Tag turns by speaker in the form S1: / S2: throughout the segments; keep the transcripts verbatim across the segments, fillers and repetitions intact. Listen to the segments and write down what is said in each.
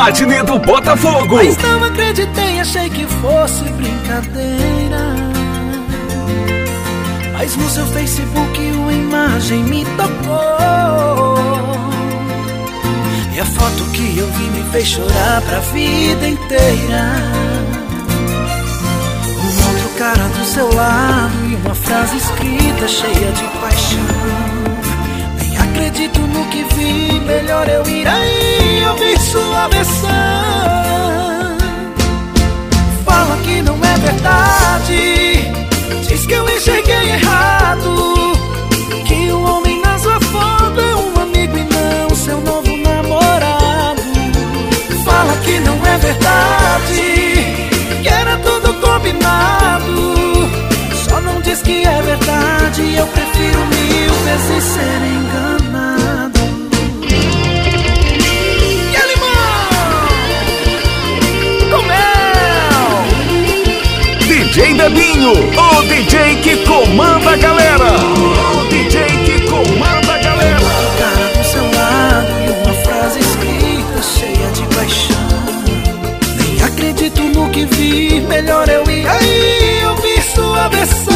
S1: Matinê do Botafogo.
S2: Mas não acreditei, achei que fosse brincadeira. Mas no seu Facebook uma imagem me tocou, e a foto que eu vi me fez chorar pra vida inteira. Um outro cara do seu lado e uma frase escrita cheia de paixão. Nem acredito no que vi, melhor eu ir aí ouvir sua versão. Fala que não é verdade, diz que eu enxerguei errado, que o homem na sua foto é um amigo e não seu novo namorado. Fala que não é verdade, que era tudo combinado, só não diz que é verdade. Eu prefiro mil vezes ser enganado. E a limão com mel,
S1: D J Bebinho, o D J que comanda a galera. O D J que comanda a galera.
S2: O cara do seu lado e uma frase escrita cheia de paixão. Nem acredito no que vi, melhor eu ir aí ouvir sua versão.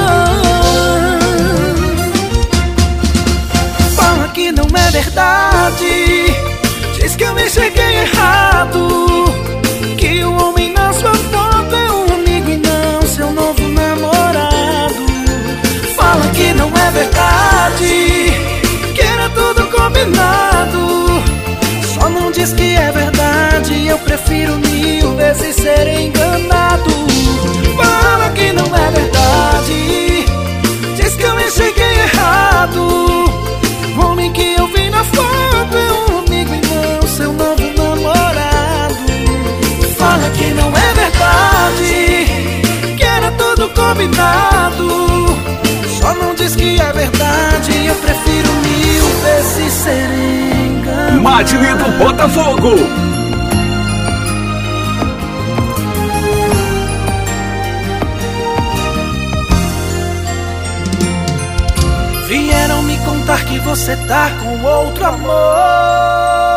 S2: Fala que não é verdade, diz que eu me enxerguei errado, que o homem na sua foto é um amigo e não seu novo namorado. Fala que não é verdade, que era tudo combinado, só não diz que é verdade. Eu prefiro mil vezes ser enganado. Fala que não é verdade, diz que eu me enxerguei errado, o homem que eu vi na foto é um amigo e não seu novo namorado. Fala que não é verdade, que era tudo combinado, só não diz que é verdade. Eu prefiro mil vezes ser enganado.
S1: Matinê do Botafogo.
S2: Vieram me contar que você tá com outro amor.